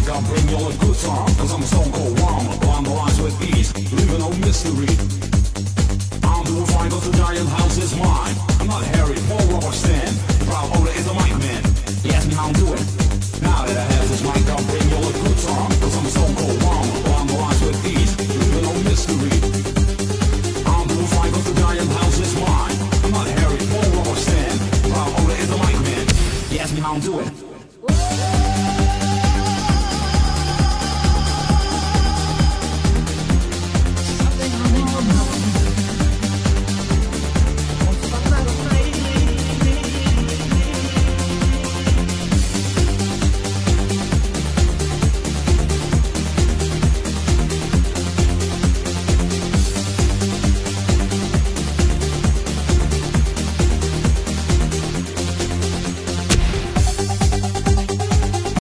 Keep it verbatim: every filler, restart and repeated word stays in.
think I'll bring you all a good time, cause I'm a stone cold rhymer, blind the lines with ease, leaving no mystery. I'm doing fine cause the giant house is mine. I'm not Harry, Paul, Robert Stan, proud owner is the mic man. He asked me how I'm doing,